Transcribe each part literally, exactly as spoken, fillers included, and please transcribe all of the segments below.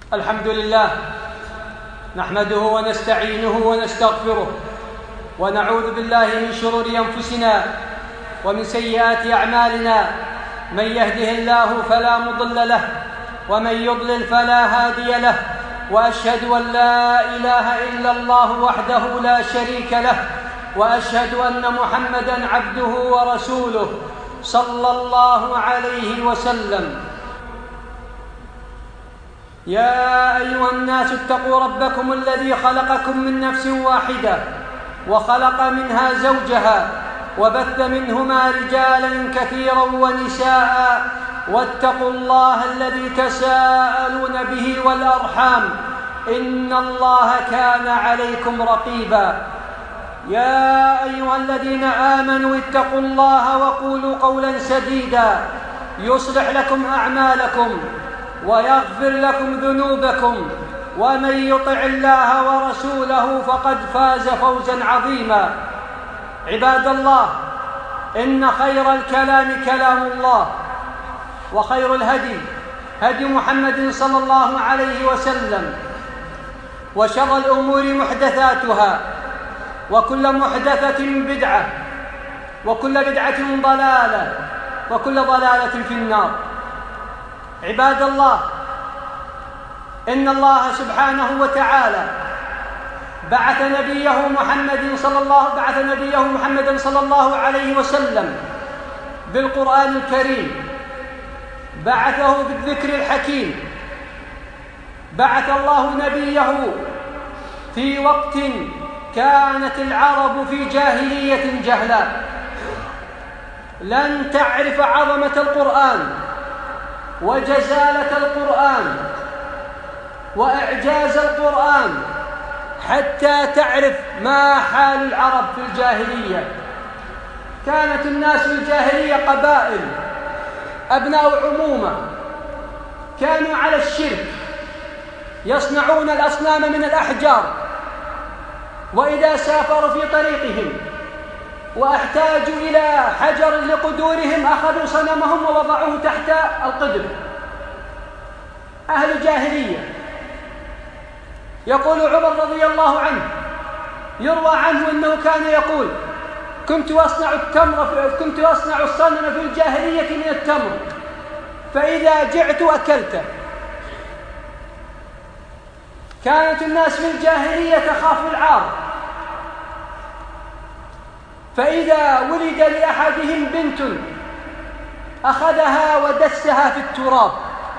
الحمد لله نحمده ونستعينه ونستغفره ونعوذ بالله من شرور أنفسنا ومن سيئات أعمالنا. من يهده الله فلا مضل له ومن يضلل فلا هادي له، وأشهد أن لا إله إلا الله وحده لا شريك له، وأشهد أن محمدًا عبده ورسوله صلى الله عليه وسلم. يا أيها الناس اتقوا ربكم الذي خلقكم من نفس واحدة وخلق منها زوجها وبث منهما رجالا كثيرا ونساء، واتقوا الله الذي تساءلون به والأرحام إن الله كان عليكم رقيبا. يا أيها الذين آمنوا اتقوا الله وقولوا قولا سديدا يصلح لكم أعمالكم ويغفر لكم ذنوبكم، ومن يطع الله ورسوله فقد فاز فوزا عظيما. عباد الله، إن خير الكلام كلام الله، وخير الهدي هدي محمد صلى الله عليه وسلم، وشر الأمور محدثاتها، وكل محدثة بدعة، وكل بدعة ضلالة، وكل ضلالة في النار. عباد الله، إن الله سبحانه وتعالى بعث نبيه محمد صلى الله بعث نبيه محمد صلى الله عليه وسلم بالقرآن الكريم، بعثه بالذكر الحكيم. بعث الله نبيه في وقت كانت العرب في جاهلية جهلاء، لن تعرف عظمة القرآن وجزالة القرآن وإعجاز القرآن حتى تعرف ما حال العرب في الجاهلية. كانت الناس في الجاهلية قبائل، أبناء عمومة، كانوا على الشرك، يصنعون الأصنام من الأحجار، وإذا سافروا في طريقهم واحتاجوا إلى حجر لقدورهم أخذوا صنمهم ووضعوه تحت القدر. أهل جاهلية. يقول عمر رضي الله عنه، يروى عنه أنه كان يقول: كنت أصنع التمر كنت أصنع الصنم في الجاهلية من التمر، فإذا جعت أكلته. كانت الناس في الجاهلية تخاف العار، فإذا ولد لأحدهم بنت أخذها ودسها في التراب،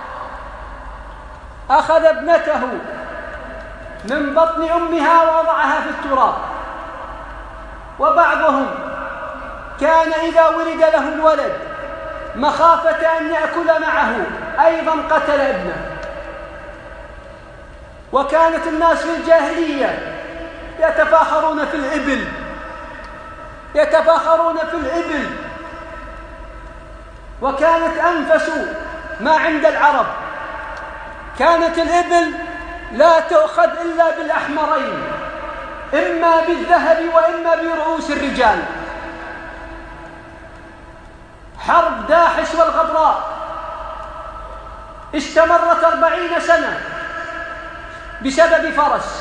أخذ ابنته من بطن أمها ووضعها في التراب. وبعضهم كان إذا ولد له الولد مخافة أن يأكل معه أيضا قتل ابنه. وكانت الناس في الجاهلية يتفاخرون في الإبل يتفاخرون في الإبل وكانت أنفس ما عند العرب. كانت الإبل لا تؤخذ إلا بالأحمرين، إما بالذهب وإما برؤوس الرجال. حرب داحس والغبراء استمرت أربعين سنة بسبب فرس.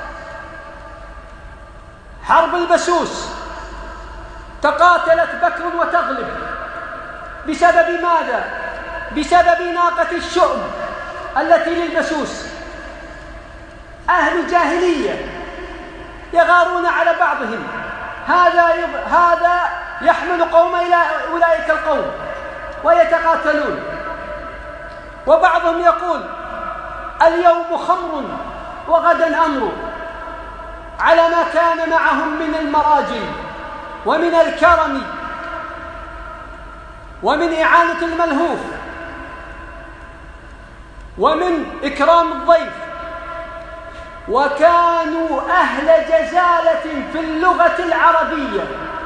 حرب البسوس تقاتلت بكر وتغلب بسبب ماذا؟ بسبب ناقة الشؤم التي للبسوس. أهل الجاهلية يغارون على بعضهم، هذا يب... هذا يحمل قوم إلى أولئك القوم ويتقاتلون. وبعضهم يقول: اليوم خمر وغدا أمر، على ما كان معهم من المراجل ومن الكرم ومن إعانة الملهوف ومن إكرام الضيف. وكانوا أهل جزالة في اللغة العربية،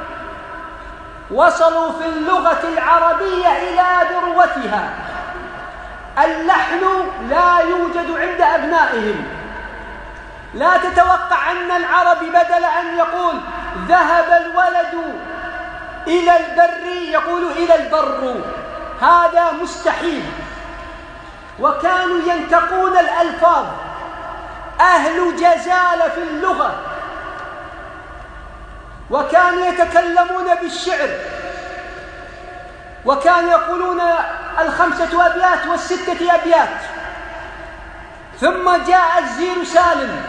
وصلوا في اللغة العربية إلى ذروتها. اللحن لا يوجد عند أبنائهم. لا تتوقع أن العربي بدل أن يقول ذهب الولد إلى البر يقول إلى البر، هذا مستحيل. وكانوا ينتقون الألف الألفاظ، أهل جزالة في اللغة، وكانوا يتكلمون بالشعر، وكانوا يقولون الخمسة أبيات والستة أبيات. ثم جاء الزير سالم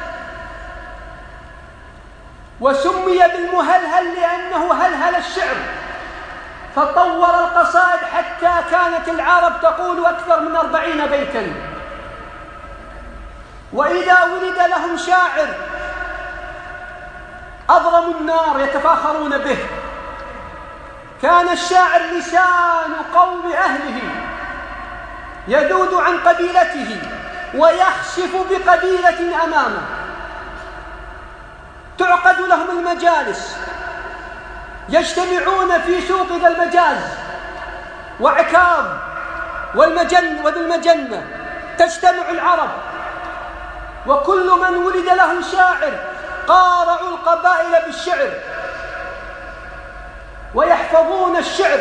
وسمي بالمهلهل لأنه هلهل الشعر، فطور القصائد حتى كانت العرب تقول أكثر من أربعين بيتاً. وإذا ولد لهم شاعر أضرموا النار يتفاخرون به. كان الشاعر لسان قوم أهله، يذود عن قبيلته ويخسف بقبيلة أمامه. تعقد لهم المجالس، يجتمعون في سوق ذا المجاز وعكاظ والمجن وذي المجنة، تجتمع العرب، وكل من ولد له شاعر قارعوا القبائل بالشعر ويحفظون الشعر.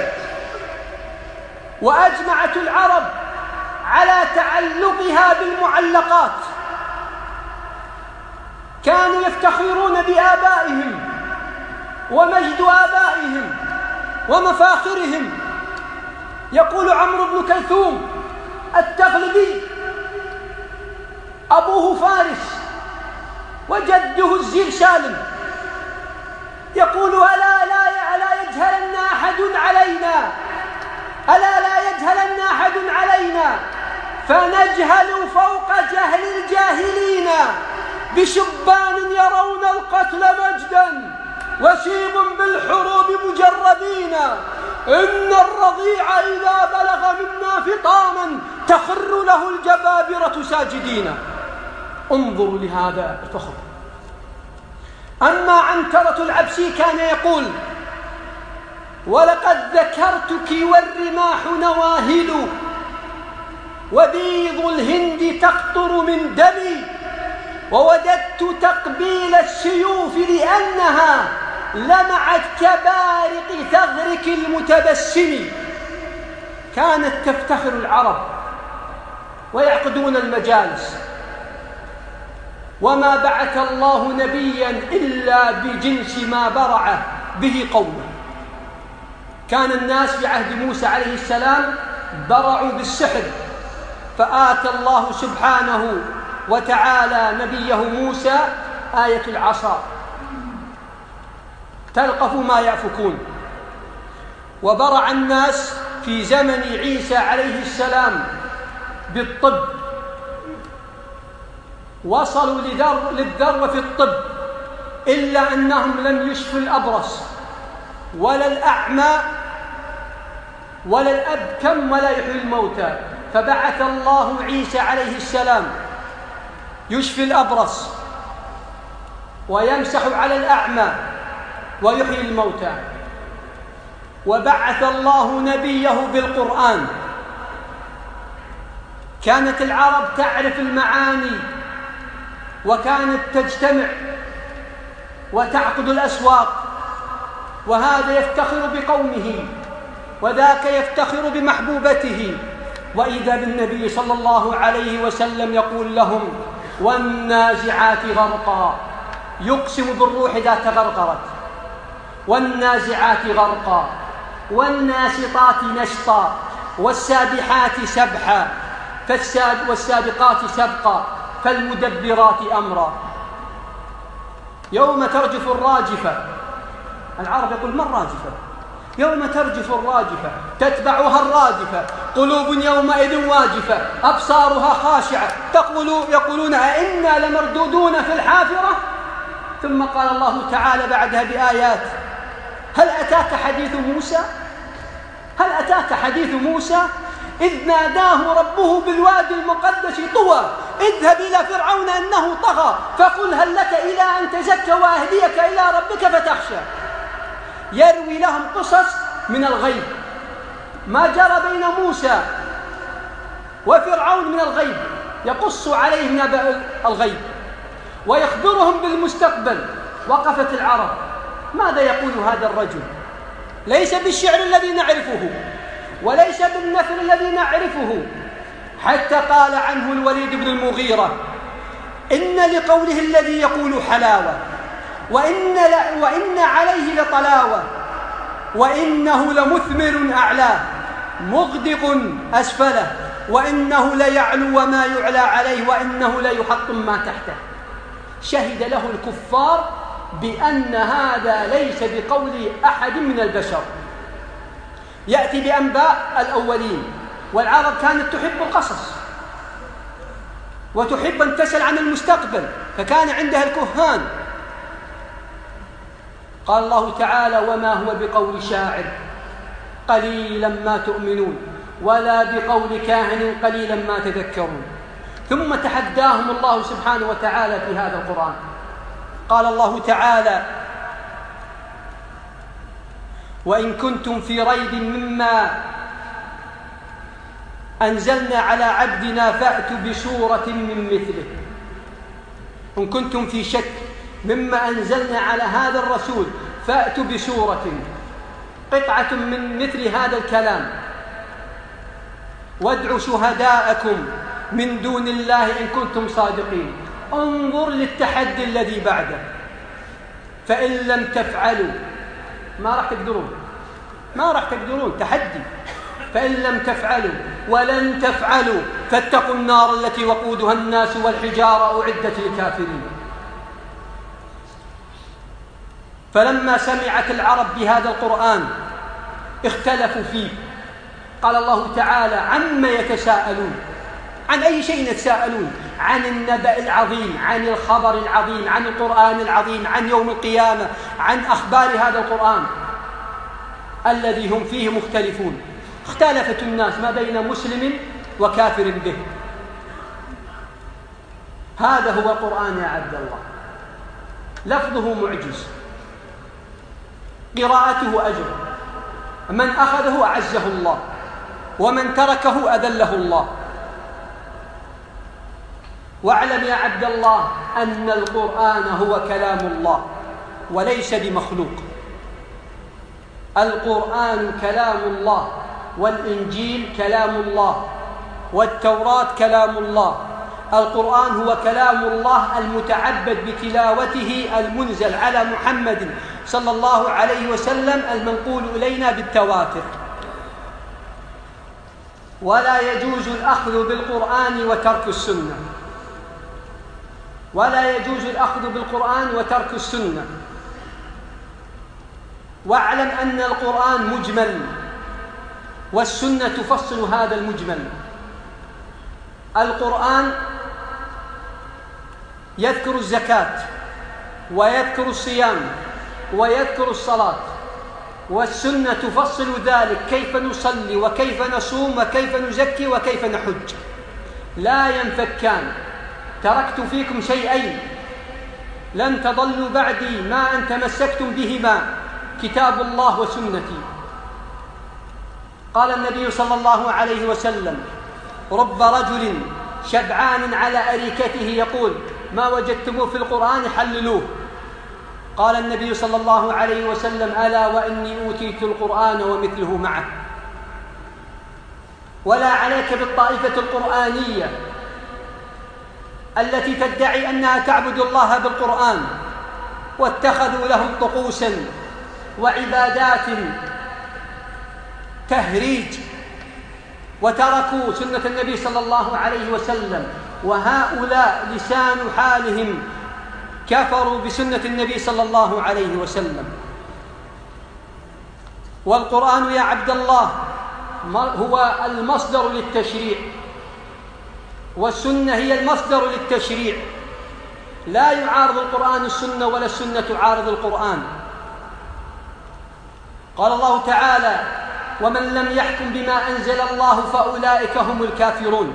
وأجمعت العرب على تعلقها بالمعلقات، كانوا يفتخرون بآبائهم ومجد آبائهم ومفاخرهم. يقول عمرو بن كلثوم التغلبي أبوه فارس وجده الزير سالم، يقول ألا لا ألا يجهلن أحد علينا، ألا لا يجهلن أحد علينا، فنجهل فوق جهل الجاهلين، بشبان يرون القتل مجدا وشيب بالحروب مجردين، إن الرضيع إذا بلغ منا فطاما تخر له الجبابرة ساجدين. انظروا لهذا الفخر. أما عنترة العبسي كان يقول: ولقد ذكرتك والرماح نواهل، وبيض الهند تقطر من دمي، ووددت تقبيل السيوف لأنها لمعت كبارق ثغرك المتبسم. كانت تفتخر العرب ويعقدون المجالس، وما بعث الله نبيا إلا بجنس ما برع به قومه. كان الناس في عهد موسى عليه السلام برعوا بالسحر، فآتى الله سبحانه وتعالى نبيه موسى آية العصا تلقف ما يأفكون. وبرع الناس في زمن عيسى عليه السلام بالطب، وصلوا للذروة في الطب، إلا أنهم لم يشفوا الأبرص ولا الأعمى ولا الأبكم ولا يحيي الموتى. فبعث الله عيسى عليه السلام يشفي الأبرص ويمسح على الأعمى ويحيي الموتى. وبعث الله نبيه بالقرآن. كانت العرب تعرف المعاني، وكانت تجتمع وتعقد الأسواق، وهذا يفتخر بقومه وذاك يفتخر بمحبوبته. وإذا بالنبي صلى الله عليه وسلم يقول لهم: والنازعات غرقا، يقسم بالروح ذات غرغرت، والنازعات غرقا، والناشطات نشطا، والسابحات سبحا، والسابقات سبقا، فالمدبرات أمرا. يوم ترجف الراجفة، العرب يقول: ما الراجفة؟ يوم ترجف الراجفة تتبعها الرادفة، قلوب يومئذ واجفة أبصارها خاشعة تقول يقولون أئنا لمردودون في الحافرة. ثم قال الله تعالى بعدها بآيات: هل أتاك حديث موسى؟ هل أتاك حديث موسى إذ ناداه ربه بالوادي المقدس طوى اذهب إلى فرعون إنه طغى فقل هل لك إلى أن تزكى وأهديك إلى ربك فتخشى. يروي لهم قصص من الغيب، ما جرى بين موسى وفرعون من الغيب، يقص عليهم نبأ الغيب ويخبرهم بالمستقبل. وقفت العرب: ماذا يقول هذا الرجل؟ ليس بالشعر الذي نعرفه وليس بالنثر الذي نعرفه. حتى قال عنه الوليد بن المغيرة: إن لقوله الذي يقول حلاوة، وإن, وإن عليه لطلاوة، وإنه لمثمر أعلاه مغدق أسفله، وإنه ليعلو وما يعلى عليه، وإنه ليحطم ما تحته. شهد له الكفار بأن هذا ليس بقول أحد من البشر. يأتي بأنباء الأولين، والعرب كانت تحب القصص وتحب أن تسأل عن المستقبل، فكان عندها الكهان. قال الله تعالى: وما هو بقول شاعر قليلا ما تؤمنون، ولا بقول كاهن قليلا ما تذكرون. ثم تحداهم الله سبحانه وتعالى في هذا القرآن. قال الله تعالى: وإن كنتم في ريب مما أنزلنا على عبدنا فأتوا بسورة من مثله. إن كنتم في شك مما أنزلنا على هذا الرسول فأتوا بسورة، قطعة من مثل هذا الكلام، وادعوا شهداءكم من دون الله إن كنتم صادقين. انظر للتحدي الذي بعده: فإن لم تفعلوا ما راح تقدرون، ما راح تقدرون، تحدي. فإن لم تفعلوا ولن تفعلوا فاتقوا النار التي وقودها الناس والحجارة أعدت للكافرين. فلما سمعت العرب بهذا القرآن اختلفوا فيه. قال الله تعالى: عما يتساءلون. عن أي شيء يتساءلون؟ عن النبأ العظيم، عن الخبر العظيم، عن القرآن العظيم، عن يوم القيامة، عن أخبار هذا القرآن الذي هم فيه مختلفون. اختلفت الناس ما بين مسلم وكافر به. هذا هو القرآن يا عبد الله، لفظه معجز، قراءته أجر، من أخذه أعزه الله، ومن تركه أذله الله. واعلم يا عبد الله أن القرآن هو كلام الله وليس بمخلوق. القرآن كلام الله، والإنجيل كلام الله، والتوراة كلام الله. القرآن هو كلام الله المتعبد بتلاوته، المنزل على محمد صلى الله عليه وسلم، المنقول إلينا بالتواتر. ولا يجوز الأخذ بالقرآن وترك السنة، ولا يجوز الأخذ بالقرآن وترك السنة. واعلم أن القرآن مجمل، والسنة تفصل هذا المجمل. القرآن يذكر الزكاة، ويذكر الصيام، ويذكر الصلاة، والسنة تفصل ذلك: كيف نصلي، وكيف نصوم، وكيف نزكي، وكيف نحج. لا ينفكان. تركت فيكم شيئين لن تضلوا بعدي ما أن تمسكتم بهما: كتاب الله وسنتي. قال النبي صلى الله عليه وسلم: رب رجل شبعان على أريكته يقول: ما وجدتموه في القرآن حللوه. قال النبي صلى الله عليه وسلم: ألا وإني أوتيت القرآن ومثله معه. ولا عليك بالطائفة القرآنية التي تدعي أنها تعبد الله بالقرآن، واتخذوا له طقوسا وعبادات تهريج، وتركوا سنة النبي صلى الله عليه وسلم. وهؤلاء لسان حالهم كفروا بسنة النبي صلى الله عليه وسلم. والقرآن يا عبد الله هو المصدر للتشريع، والسنة هي المصدر للتشريع. لا يعارض القرآن السنة، ولا السنة تعارض القرآن. قال الله تعالى: ومن لم يحكم بما أنزل الله فأولئك هم الكافرون.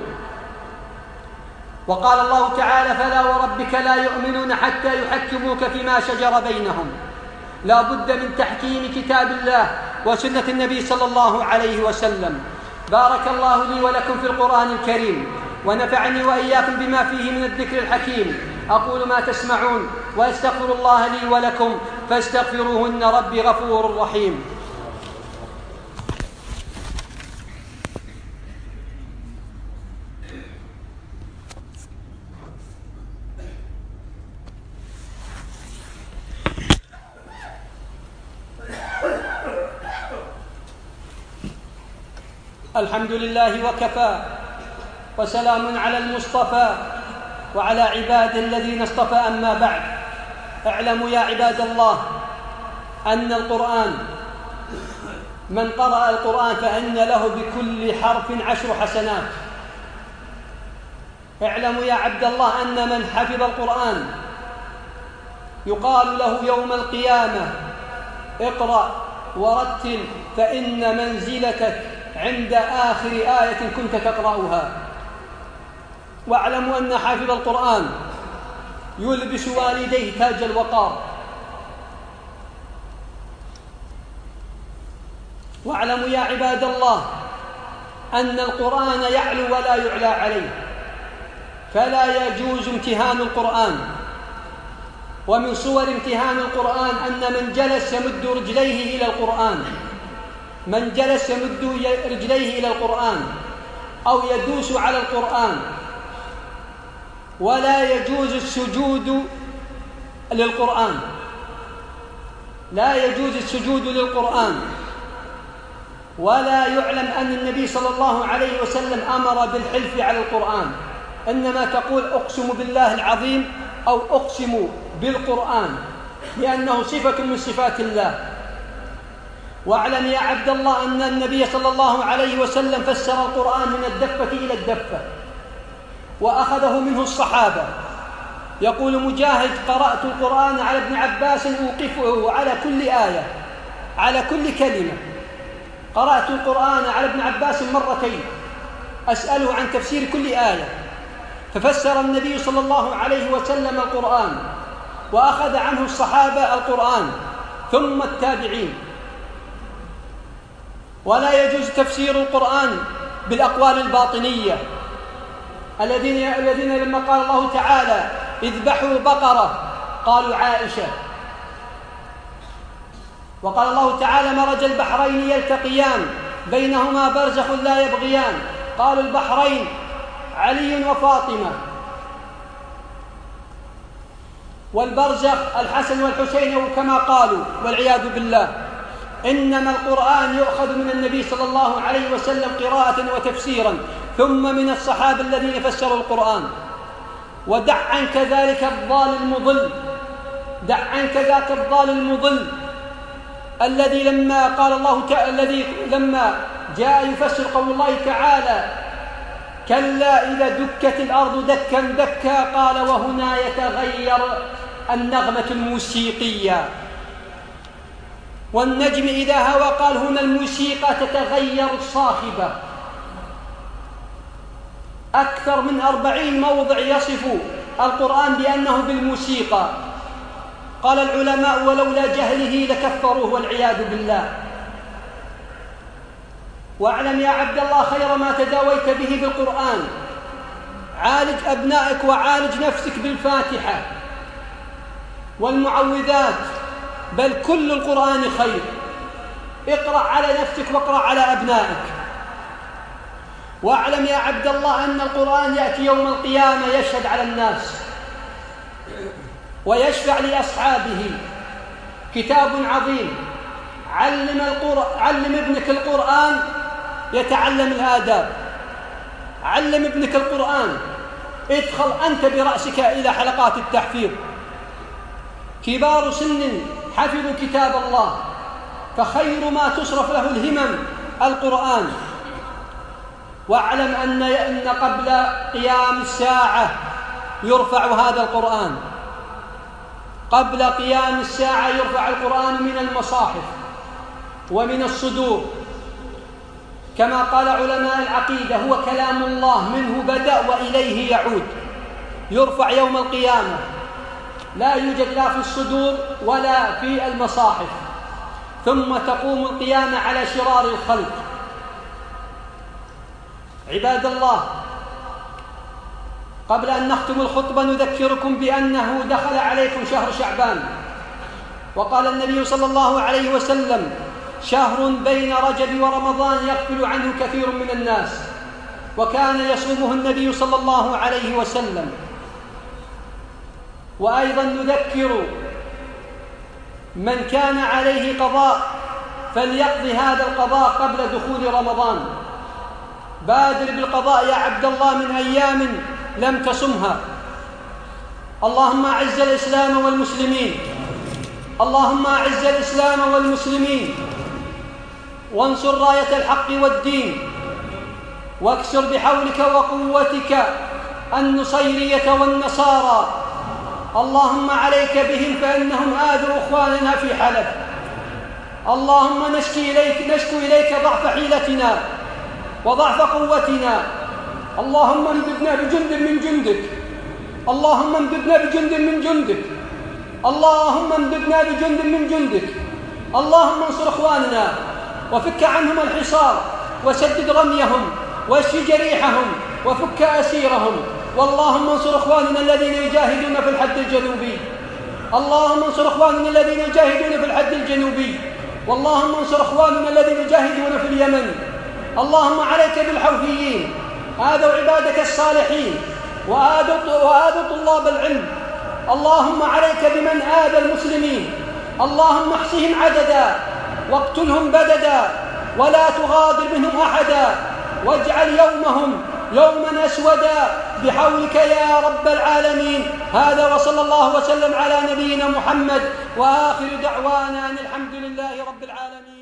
وقال الله تعالى: فلا وربك لا يؤمنون حتى يحكموك فيما شجر بينهم. لا بد من تحكيم كتاب الله وسنة النبي صلى الله عليه وسلم. بارك الله لي ولكم في القرآن الكريم، ونفعني وإياكم بما فيه من الذكر الحكيم. أقول ما تسمعون، وأستغفر الله لي ولكم فاستغفروه إن ربي غفور رحيم. الحمد لله وكفى، وسلام على المصطفى وعلى عباده الذين اصطفى. أما بعد، اعلموا يا عباد الله أن القرآن من قرأ القرآن فإن له بكل حرف عشر حسنات. اعلموا يا عبد الله أن من حفظ القرآن يقال له يوم القيامة اقرأ ورتل فإن منزلتك عند آخر آية كنت تقرأها. واعلموا أن حافظ القرآن يلبس والديه تاج الوقار. واعلموا يا عباد الله أن القرآن يعلو ولا يعلى عليه، فلا يجوز امتهان القرآن. ومن صور امتهان القرآن أن من جلس يمد رجليه إلى القرآن من جلس يمد رجليه إلى القرآن أو يدوس على القرآن. ولا يجوز السجود للقرآن لا يجوز السجود للقرآن ولا يعلم أن النبي صلى الله عليه وسلم أمر بالحلف على القرآن، إنما تقول أقسم بالله العظيم أو أقسم بالقرآن، لأنه صفة من صفات الله. واعلم يا عبد الله أن النبي صلى الله عليه وسلم فسر القرآن من الدفة إلى الدفة، وأخذه منه الصحابة. يقول مجاهد: قرأت القرآن على ابن عباس أوقفه على كل آية على كل كلمة. قرأت القرآن على ابن عباس مرتين أسأله عن تفسير كل آية. ففسر النبي صلى الله عليه وسلم القرآن، وأخذ عنه الصحابة القرآن ثم التابعين. ولا يجوز تفسير القرآن بالأقوال الباطنية الذين الذين لما قال الله تعالى: اذبحوا بقرة، قالوا عائشة. وقال الله تعالى: مرج البحرين يلتقيان بينهما برزخ لا يبغيان، قالوا البحرين علي وفاطمة. والبرزخ الحسن والحسين كما قالوا، والعياذ بالله. إنما القرآن يؤخذ من النبي صلى الله عليه وسلم قراءة وتفسيرا، ثم من الصحابة الذين فسروا القرآن. ودع عنك ذلك الضال المضل دع عنك ذاك الضال المضل الذي لما قال الله تعالى الذي لما جاء يفسر قول الله تعالى: كلا إذا دكت الأرض دكا دكا، قال: وهنا يتغير النغمة الموسيقية. والنجم إذا هوى، قال: هنا الموسيقى تتغير صاخبة. أكثر من أربعين موضع يصف القرآن بأنه بالموسيقى. قال العلماء: ولولا جهله لكفروه، والعياذ بالله. واعلم يا عبد الله خير ما تداويت به بالقرآن: عالج أبنائك وعالج نفسك بالفاتحة والمعوذات، بل كل القرآن خير. اقرأ على نفسك واقرأ على أبنائك. واعلم يا عبد الله أن القرآن يأتي يوم القيامة يشهد على الناس ويشفع لأصحابه. كتاب عظيم. علم, القر... علم ابنك القرآن يتعلم الآداب. علم ابنك القرآن. ادخل أنت برأسك إلى حلقات التحفيظ. كبار سن حفظوا كتاب الله، فخير ما تصرف له الهمم القرآن. واعلم أن أن قبل قيام الساعة يرفع هذا القرآن. قبل قيام الساعة يرفع القرآن من المصاحف ومن الصدور، كما قال علماء العقيدة: هو كلام الله، منه بدأ وإليه يعود. يرفع يوم القيامة، لا يوجد لا في الصدور ولا في المصاحف. ثم تقوم القيامة على شرار الخلق. عباد الله، قبل أن نختم الخطبة نذكركم بأنه دخل عليكم شهر شعبان، وقال النبي صلى الله عليه وسلم: شهر بين رجب ورمضان يغفل عنه كثير من الناس، وكان يصومه النبي صلى الله عليه وسلم. وأيضا نذكر من كان عليه قضاء فليقضي هذا القضاء قبل دخول رمضان، بادر بالقضاء يا عبد الله من أيام لم تصمها. اللهم أعز الإسلام والمسلمين، اللهم أعز الإسلام والمسلمين، وانصر راية الحق والدين، واكسر بحولك وقوتك النصيرية والنصارى. اللهم عليك بهم فإنهم آذوا إخواننا في حلب. اللهم نشكي إليك نشكو إليك ضعف حيلتنا وضعف قوتنا. اللهم امددنا بجند من جندك، اللهم امددنا بجند من جندك، اللهم امددنا بجند من جندك. اللهم انصر إخواننا وفك عنهم الحصار وسدد رميهم واشف جريحهم وفك أسيرهم. واللهم انصر إخواننا الذين يجاهدون في الحد الجنوبي، اللهم انصر إخواننا الذين يجاهدون في الحد الجنوبي، واللهم انصر إخواننا الذين يجاهدون في اليمن. اللهم عليك بالحوثيين، آذوا عبادك الصالحين وآذوا طلاب العلم. اللهم عليك بمن آذى المسلمين، اللهم احصهم عددا واقتلهم بددا ولا تغادر منهم أحدا، واجعل يومهم يوما أسودا بحولك يا رب العالمين. هذا وصلى الله وسلم على نبينا محمد، وآخر دعوانا أن الحمد لله رب العالمين.